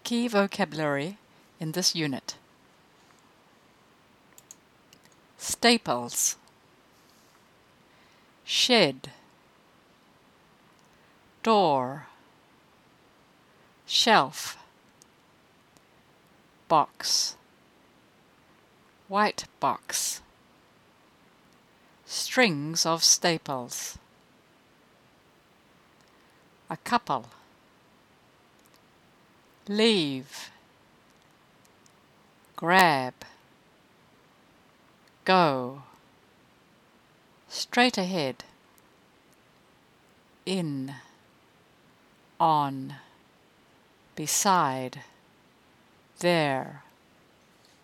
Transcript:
Key vocabulary in this unit. Staples. Shed. Door. Shelf. Box. White box. Strings of staples. A couple. Leave. Grab. Go. Straight ahead. In. On. Beside. There.